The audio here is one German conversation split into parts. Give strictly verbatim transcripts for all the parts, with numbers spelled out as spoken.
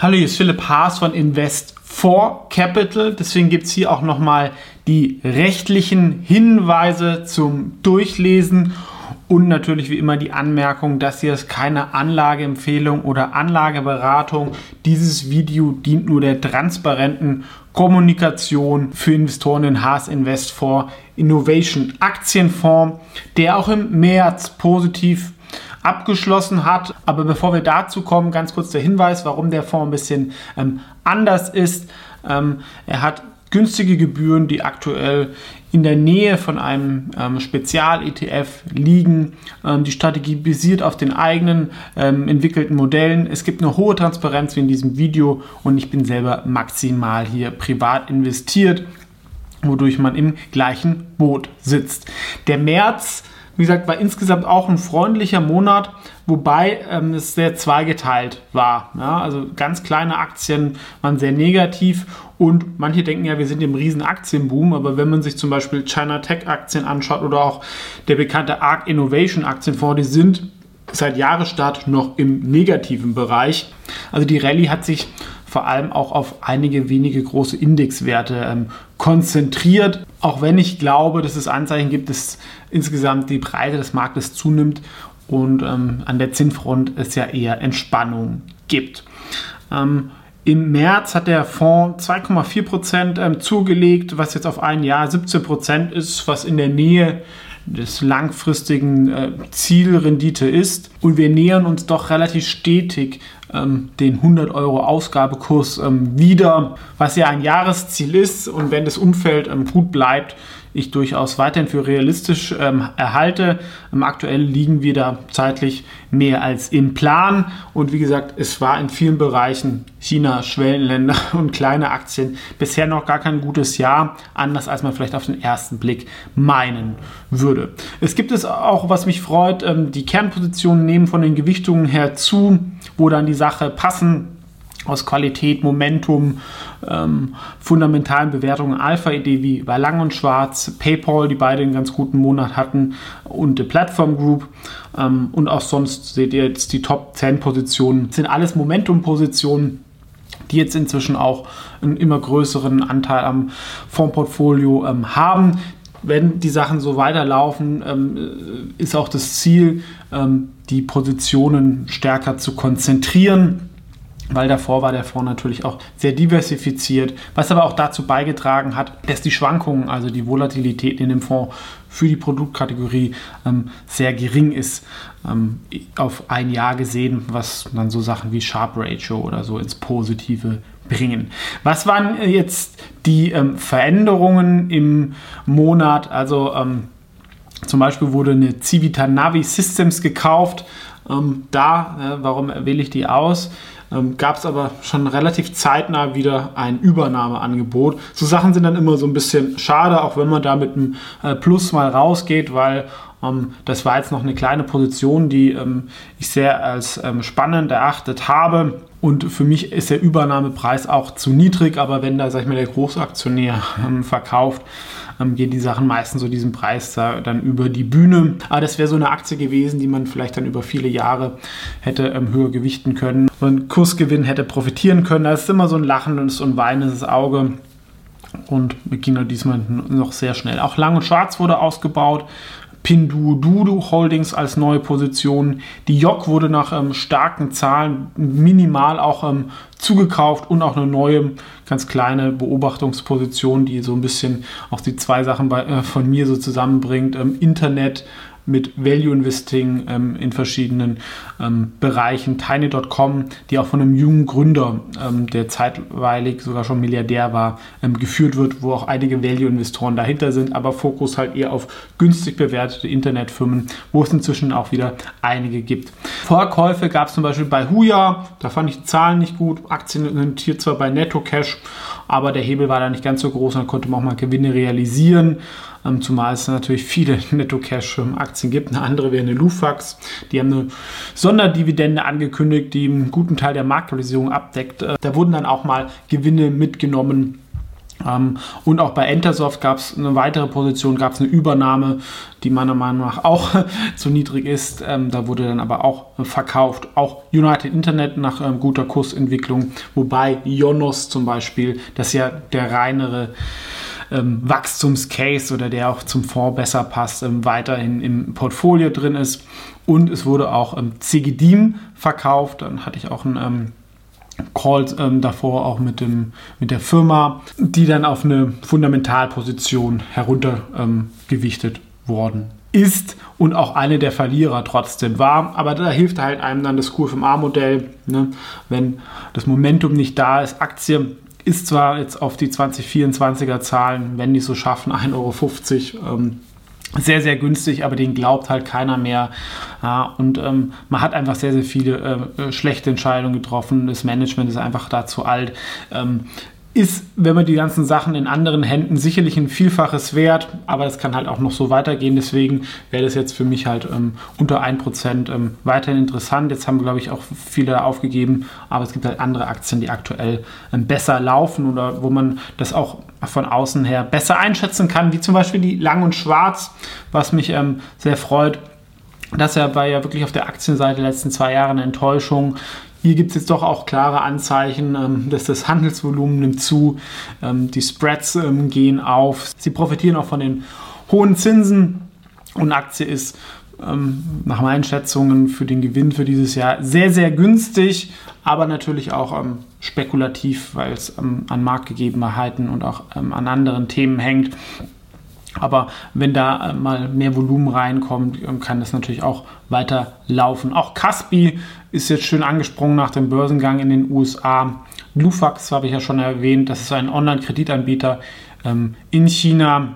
Hallo, hier ist Philipp Haas von Invest for Capital. Deswegen gibt es hier auch nochmal die rechtlichen Hinweise zum Durchlesen und natürlich wie immer die Anmerkung, dass hier ist keine Anlageempfehlung oder Anlageberatung. Dieses Video dient nur der transparenten Kommunikation für Investoren in Haas Invest for Innovation Aktienfonds, der auch im März positiv abgeschlossen hat. Aber bevor wir dazu kommen, ganz kurz der Hinweis, warum der Fonds ein bisschen ähm, anders ist. Ähm, er hat günstige Gebühren, die aktuell in der Nähe von einem ähm, Spezial-E T F liegen. Ähm, die Strategie basiert auf den eigenen ähm, entwickelten Modellen. Es gibt eine hohe Transparenz wie in diesem Video und ich bin selber maximal hier privat investiert, wodurch man im gleichen Boot sitzt. Der März, wie gesagt, war insgesamt auch ein freundlicher Monat, wobei ähm, es sehr zweigeteilt war. Ja, also ganz kleine Aktien waren sehr negativ und manche denken ja, wir sind im riesen Aktienboom, aber wenn man sich zum Beispiel China Tech Aktien anschaut oder auch der bekannte Arc Innovation Aktienfonds, die sind seit Jahresstart noch im negativen Bereich. Also die Rallye hat sich vor allem auch auf einige wenige große Indexwerte ähm, konzentriert, auch wenn ich glaube, dass es Anzeichen gibt, dass insgesamt die Breite des Marktes zunimmt und ähm, an der Zinsfront es ja eher Entspannung gibt. Ähm, Im März hat der Fonds zwei Komma vier Prozent ähm, zugelegt, was jetzt auf ein Jahr siebzehn Prozent ist, was in der Nähe des langfristigen äh, Zielrendite ist. Und wir nähern uns doch relativ stetig ähm, den hundert Euro Ausgabekurs ähm, wieder, was ja ein Jahresziel ist. Und wenn das Umfeld ähm, gut bleibt, ich durchaus weiterhin für realistisch ähm, erhalte. Ähm, aktuell liegen wir da zeitlich mehr als im Plan. Und wie gesagt, es war in vielen Bereichen China, Schwellenländer und kleine Aktien bisher noch gar kein gutes Jahr, anders als man vielleicht auf den ersten Blick meinen würde. Es gibt es auch, was mich freut, ähm, die Kernpositionen nehmen von den Gewichtungen her zu, wo dann die Sache passen. Aus Qualität, Momentum, ähm, fundamentalen Bewertungen, Alpha-Idee wie bei Lang und Schwarz, PayPal, die beide einen ganz guten Monat hatten und die Platform Group. Ähm, und auch sonst seht ihr jetzt die Top zehn Positionen, das sind alles Momentum-Positionen, die jetzt inzwischen auch einen immer größeren Anteil am Fondsportfolio ähm, haben. Wenn die Sachen so weiterlaufen, ähm, ist auch das Ziel, ähm, die Positionen stärker zu konzentrieren, weil davor war der Fonds natürlich auch sehr diversifiziert, was aber auch dazu beigetragen hat, dass die Schwankungen, also die Volatilität in dem Fonds für die Produktkategorie ähm, sehr gering ist, ähm, auf ein Jahr gesehen, was dann so Sachen wie Sharpe Ratio oder so ins Positive bringen. Was waren jetzt die ähm, Veränderungen im Monat? Also ähm, zum Beispiel wurde eine Civita Navi Systems gekauft. Ähm, da, äh, warum wähle ich die aus? Ähm, gab es aber schon relativ zeitnah wieder ein Übernahmeangebot. So Sachen sind dann immer so ein bisschen schade, auch wenn man da mit einem äh, Plus mal rausgeht, weil ähm, das war jetzt noch eine kleine Position, die ähm, ich sehr als ähm, spannend erachtet habe. Und für mich ist der Übernahmepreis auch zu niedrig, aber wenn da, sag ich mal, der Großaktionär ähm, verkauft, ähm, gehen die Sachen meistens so diesen Preis da, dann über die Bühne. Aber das wäre so eine Aktie gewesen, die man vielleicht dann über viele Jahre hätte ähm, höher gewichten können und Kursgewinn hätte profitieren können. Das ist immer so ein lachendes und weinendes Auge. Und ging dann diesmal noch sehr schnell. Auch Lang und Schwarz wurde ausgebaut. Pinduoduo Holdings als neue Position. Die J O C wurde nach ähm, starken Zahlen minimal auch ähm, zugekauft und auch eine neue, ganz kleine Beobachtungsposition, die so ein bisschen auch die zwei Sachen bei, äh, von mir so zusammenbringt. Ähm, Internet mit Value Investing ähm, in verschiedenen ähm, Bereichen. Tiny Punkt com, die auch von einem jungen Gründer, ähm, der zeitweilig sogar schon Milliardär war, ähm, geführt wird, wo auch einige Value Investoren dahinter sind, aber Fokus halt eher auf günstig bewertete Internetfirmen, wo es inzwischen auch wieder einige gibt. Vorkäufe gab es zum Beispiel bei Huya, da fand ich die Zahlen nicht gut, Aktien notiert zwar bei Netto Cash, aber der Hebel war da nicht ganz so groß und dann konnte man auch mal Gewinne realisieren. Zumal es natürlich viele Netto-Cash-Aktien gibt. Eine andere wäre eine Lufax. Die haben eine Sonderdividende angekündigt, die einen guten Teil der Marktkapitalisierung abdeckt. Da wurden dann auch mal Gewinne mitgenommen. Ähm, und auch bei Entersoft gab es eine weitere Position, gab es eine Übernahme, die meiner Meinung nach auch zu niedrig ist. Ähm, da wurde dann aber auch verkauft. Auch United Internet nach ähm, guter Kursentwicklung, wobei Ionos zum Beispiel, das ist ja der reinere ähm, Wachstumscase oder der auch zum Fonds besser passt, ähm, weiterhin im Portfolio drin ist. Und es wurde auch ähm, Cegedim verkauft. Dann hatte ich auch ein ähm, Call ähm, davor auch mit, dem, mit der Firma, die dann auf eine Fundamentalposition heruntergewichtet ähm, worden ist und auch eine der Verlierer trotzdem war. Aber da hilft halt einem dann das Q F M A-Modell, ne? Wenn das Momentum nicht da ist. Aktie ist zwar jetzt auf die zwanzig vierundzwanziger Zahlen, wenn die es so schaffen, ein Euro fünfzig, ähm, sehr, sehr günstig, aber den glaubt halt keiner mehr. Ja, und ähm, man hat einfach sehr, sehr viele äh, schlechte Entscheidungen getroffen. Das Management ist einfach da zu alt. Ähm, ist, wenn man die ganzen Sachen in anderen Händen, sicherlich ein Vielfaches wert, aber es kann halt auch noch so weitergehen. Deswegen wäre das jetzt für mich halt ähm, unter ein Prozent ähm, weiterhin interessant. Jetzt haben, glaube ich, auch viele aufgegeben, aber es gibt halt andere Aktien, die aktuell ähm, besser laufen oder wo man das auch von außen her besser einschätzen kann, wie zum Beispiel die Lang und Schwarz, was mich ähm, sehr freut. Das war ja wirklich auf der Aktienseite der letzten zwei Jahre eine Enttäuschung. Hier gibt es jetzt doch auch klare Anzeichen, ähm, dass das Handelsvolumen nimmt zu, ähm, die Spreads ähm, gehen auf. Sie profitieren auch von den hohen Zinsen und Aktie ist ähm, nach meinen Schätzungen für den Gewinn für dieses Jahr sehr, sehr günstig, aber natürlich auch ähm, spekulativ, weil es ähm, an Marktgegebenheiten und auch ähm, an anderen Themen hängt. Aber wenn da äh, mal mehr Volumen reinkommt, ähm, kann das natürlich auch weiter laufen. Auch Kaspi ist jetzt schön angesprungen nach dem Börsengang in den U S A. Lufax habe ich ja schon erwähnt, das ist ein Online-Kreditanbieter ähm, in China.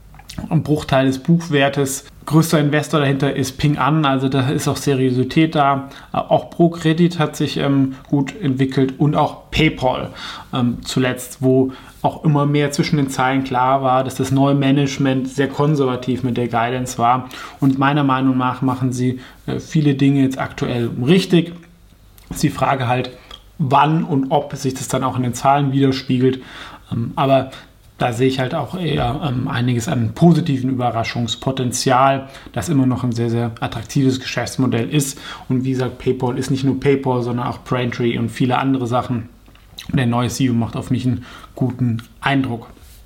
Ein Bruchteil des Buchwertes. Größter Investor dahinter ist Ping An, also da ist auch Seriosität da. Auch ProCredit hat sich ähm, gut entwickelt und auch PayPal ähm, zuletzt, wo auch immer mehr zwischen den Zeilen klar war, dass das neue Management sehr konservativ mit der Guidance war. Und meiner Meinung nach machen sie äh, viele Dinge jetzt aktuell richtig. Ist die Frage halt, wann und ob sich das dann auch in den Zahlen widerspiegelt. Ähm, aber da sehe ich halt auch eher ähm, einiges an positiven Überraschungspotenzial, das immer noch ein sehr, sehr attraktives Geschäftsmodell ist. Und wie gesagt, PayPal ist nicht nur PayPal, sondern auch Braintree und viele andere Sachen. Und der neue C E O macht auf mich einen guten Eindruck.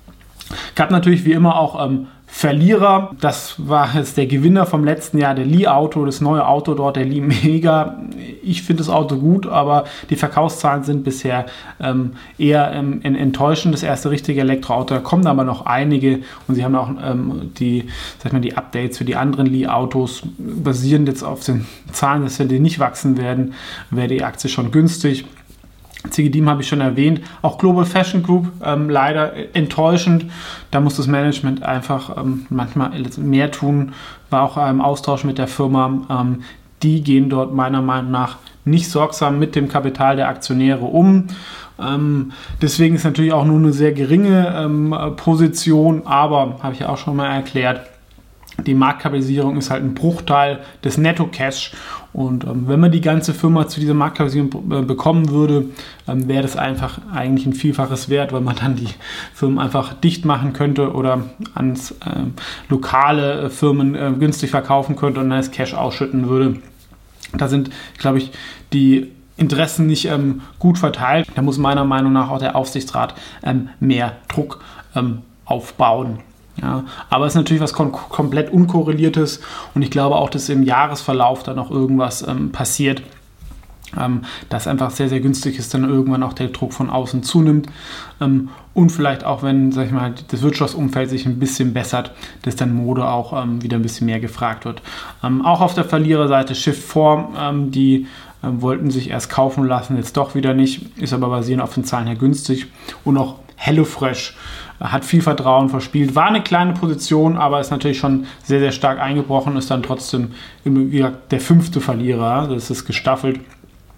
Gab natürlich wie immer auch ähm, Verlierer. Das war jetzt der Gewinner vom letzten Jahr, der Li Auto, das neue Auto dort, der Li Mega. Ich finde das Auto gut, aber die Verkaufszahlen sind bisher ähm, eher ähm, enttäuschend. Das erste richtige Elektroauto, da kommen aber noch einige und sie haben auch ähm, die, sag mal, die Updates für die anderen Li Autos, basierend jetzt auf den Zahlen, dass die nicht wachsen werden, wäre die Aktie schon günstig. Cegedim habe ich schon erwähnt, auch Global Fashion Group, ähm, leider enttäuschend. Da muss das Management einfach ähm, manchmal mehr tun. War auch im Austausch mit der Firma. Ähm, die gehen dort meiner Meinung nach nicht sorgsam mit dem Kapital der Aktionäre um. Ähm, deswegen ist natürlich auch nur eine sehr geringe ähm, Position, aber habe ich ja auch schon mal erklärt, die Marktkapitalisierung ist halt ein Bruchteil des Netto-Cash und ähm, wenn man die ganze Firma zu dieser Marktkapitalisierung äh, bekommen würde, ähm, wäre das einfach eigentlich ein Vielfaches wert, weil man dann die Firmen einfach dicht machen könnte oder ans äh, lokale äh, Firmen äh, günstig verkaufen könnte und dann das Cash ausschütten würde. Da sind, glaube ich, die Interessen nicht ähm, gut verteilt. Da muss meiner Meinung nach auch der Aufsichtsrat ähm, mehr Druck ähm, aufbauen. Ja, aber es ist natürlich was kom- komplett Unkorreliertes und ich glaube auch, dass im Jahresverlauf dann noch irgendwas ähm, passiert, ähm, das einfach sehr, sehr günstig ist, dann irgendwann auch der Druck von außen zunimmt ähm, und vielleicht auch, wenn, sag ich mal, das Wirtschaftsumfeld sich ein bisschen bessert, dass dann Mode auch ähm, wieder ein bisschen mehr gefragt wird. Ähm, auch auf der Verliererseite Shift vier, ähm, die ähm, wollten sich erst kaufen lassen, jetzt doch wieder nicht, ist aber basierend auf den Zahlen her günstig und auch HelloFresh hat viel Vertrauen verspielt, war eine kleine Position, aber ist natürlich schon sehr, sehr stark eingebrochen, ist dann trotzdem wie gesagt, der fünfte Verlierer, das ist gestaffelt.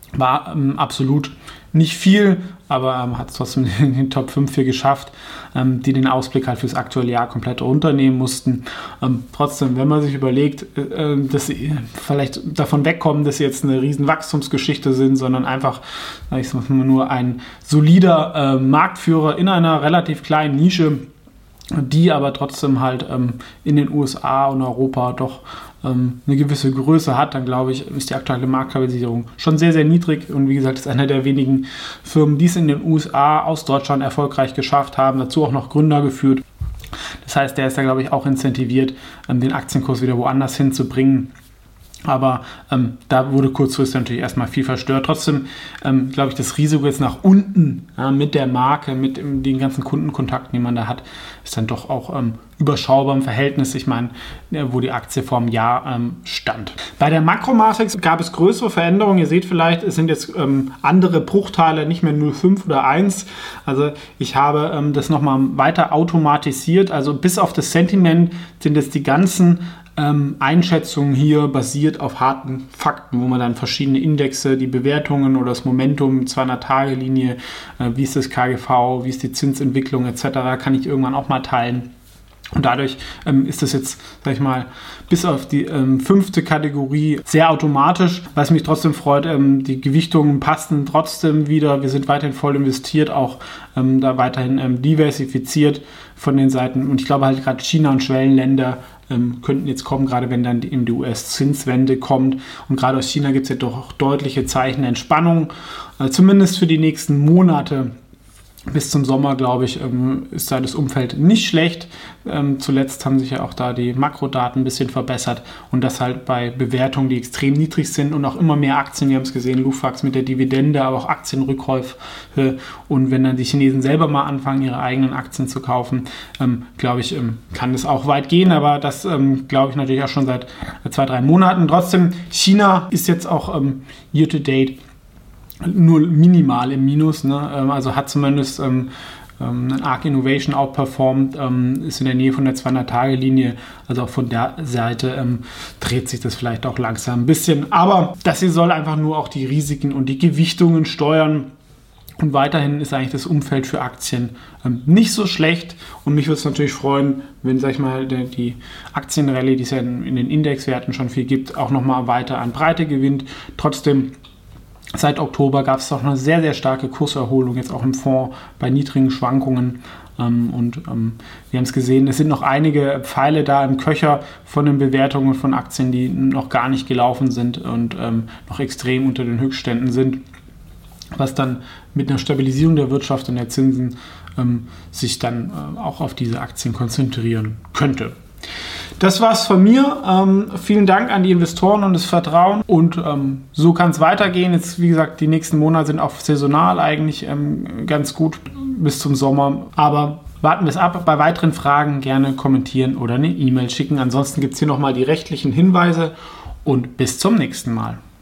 War ähm, absolut nicht viel, aber ähm, hat es trotzdem in den Top fünf hier geschafft, ähm, die den Ausblick halt fürs aktuelle Jahr komplett runternehmen mussten. Ähm, trotzdem, wenn man sich überlegt, äh, dass sie vielleicht davon wegkommen, dass sie jetzt eine riesen Wachstumsgeschichte sind, sondern einfach, ich sag mal, nur ein solider äh, Marktführer in einer relativ kleinen Nische, die aber trotzdem halt ähm, in den U S A und Europa doch ähm, eine gewisse Größe hat, dann glaube ich, ist die aktuelle Marktkapitalisierung schon sehr, sehr niedrig. Und wie gesagt, ist einer der wenigen Firmen, die es in den U S A aus Deutschland erfolgreich geschafft haben, dazu auch noch Gründer geführt. Das heißt, der ist da, glaube ich, auch incentiviert, ähm, den Aktienkurs wieder woanders hinzubringen. Aber ähm, da wurde kurzfristig natürlich erstmal viel verstört. Trotzdem ähm, glaube ich, das Risiko jetzt nach unten ja, mit der Marke, mit ähm, den ganzen Kundenkontakten, die man da hat, ist dann doch auch ähm, überschaubar im Verhältnis. Ich meine, wo die Aktie vor einem Jahr ähm, stand. Bei der Makromatrix gab es größere Veränderungen. Ihr seht vielleicht, es sind jetzt ähm, andere Bruchteile, nicht mehr null Komma fünf oder eins. Also ich habe ähm, das nochmal weiter automatisiert. Also bis auf das Sentiment sind jetzt die ganzen Ähm, Einschätzungen hier basiert auf harten Fakten, wo man dann verschiedene Indexe, die Bewertungen oder das Momentum, zweihundert-Tage-Linie, äh, wie ist das K G V, wie ist die Zinsentwicklung et cetera, kann ich irgendwann auch mal teilen. Und dadurch ähm, ist das jetzt, sag ich mal, bis auf die ähm, fünfte Kategorie sehr automatisch, was mich trotzdem freut. Ähm, die Gewichtungen passen trotzdem wieder. Wir sind weiterhin voll investiert, auch ähm, da weiterhin ähm, diversifiziert von den Seiten. Und ich glaube halt gerade China und Schwellenländer ähm, könnten jetzt kommen, gerade wenn dann die, die U S-Zinswende kommt. Und gerade aus China gibt es ja doch deutliche Zeichen der Entspannung, äh, zumindest für die nächsten Monate. Bis zum Sommer, glaube ich, ist da das Umfeld nicht schlecht. Zuletzt haben sich ja auch da die Makrodaten ein bisschen verbessert und das halt bei Bewertungen, die extrem niedrig sind und auch immer mehr Aktien, wir haben es gesehen, Lufax mit der Dividende, aber auch Aktienrückkäufe. Und wenn dann die Chinesen selber mal anfangen, ihre eigenen Aktien zu kaufen, glaube ich, kann das auch weit gehen, aber das glaube ich natürlich auch schon seit zwei, drei Monaten. Trotzdem, China ist jetzt auch year to date nur minimal im Minus, ne? Also hat zumindest ähm, ein Arc Innovation outperformed, ähm, ist in der Nähe von der zweihundert-Tage-Linie, also auch von der Seite ähm, dreht sich das vielleicht auch langsam ein bisschen, aber das hier soll einfach nur auch die Risiken und die Gewichtungen steuern. Und weiterhin ist eigentlich das Umfeld für Aktien ähm, nicht so schlecht. Und mich würde es natürlich freuen, wenn, sag ich mal, der, die Aktienrallye, die es ja in, in den Indexwerten schon viel gibt, auch nochmal weiter an Breite gewinnt. Trotzdem, seit Oktober gab es doch eine sehr, sehr starke Kurserholung, jetzt auch im Fonds bei niedrigen Schwankungen. Ähm, und ähm, wir haben es gesehen, es sind noch einige Pfeile da im Köcher von den Bewertungen von Aktien, die noch gar nicht gelaufen sind und ähm, noch extrem unter den Höchstständen sind, was dann mit einer Stabilisierung der Wirtschaft und der Zinsen ähm, sich dann äh, auch auf diese Aktien konzentrieren könnte. Das war's von mir. Ähm, vielen Dank an die Investoren und das Vertrauen. Und ähm, so kann es weitergehen. Jetzt, wie gesagt, die nächsten Monate sind auch saisonal eigentlich ähm, ganz gut bis zum Sommer. Aber warten wir es ab. Bei weiteren Fragen gerne kommentieren oder eine E-Mail schicken. Ansonsten gibt es hier nochmal die rechtlichen Hinweise und bis zum nächsten Mal.